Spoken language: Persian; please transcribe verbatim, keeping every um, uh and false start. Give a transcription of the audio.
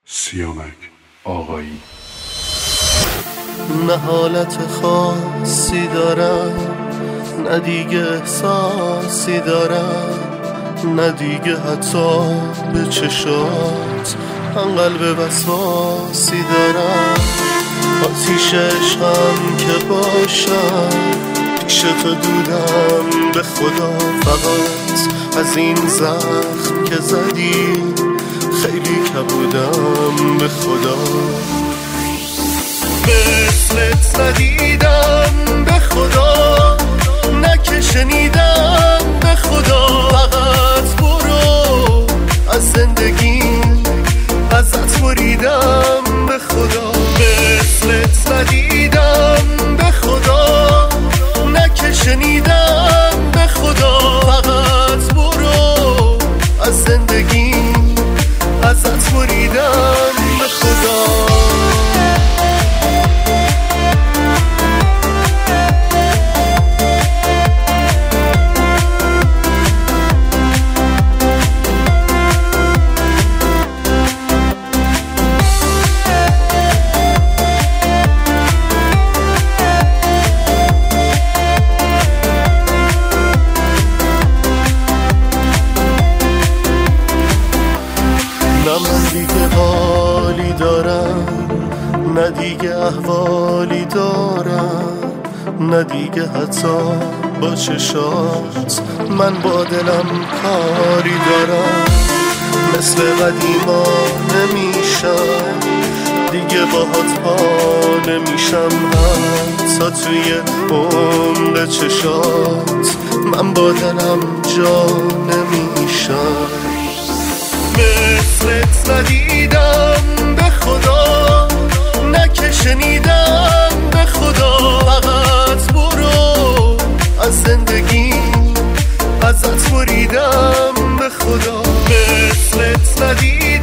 سیامک آقایی. نه حالت خاصی دارم، نه دیگه احساسی دارم، نه دیگه حتی به چشات من قلب وسواسی دارم. آتیش عشقم که باشم پیش تو دودم به خدا، فقط از این زخم که زدی خیلی کبودم به خدا. مثلت ندیدم به خدا، نه که شنیدم به خدا. فقط برو از زندگی ازت بریدم به خدا. مثلت ندیدم به خدا، نه که شنیدم به خدا. فقط برو از زندگی ازت بریدم به خدا. من دیگه حالی دارم، نه دیگه احوالی دارم، نه دیگه حتی با چشات من با دلم کاری دارم. مثل قدیما نمیشم دیگه، باهات پا نمیشم حتی توی عمق چشات من با دلم جا نمیشم. مثلت ندیدم به خدا، نه که شنیدم به خدا. فقط برو از زندگی ازت بریدم به خدا. مثلت ندیدم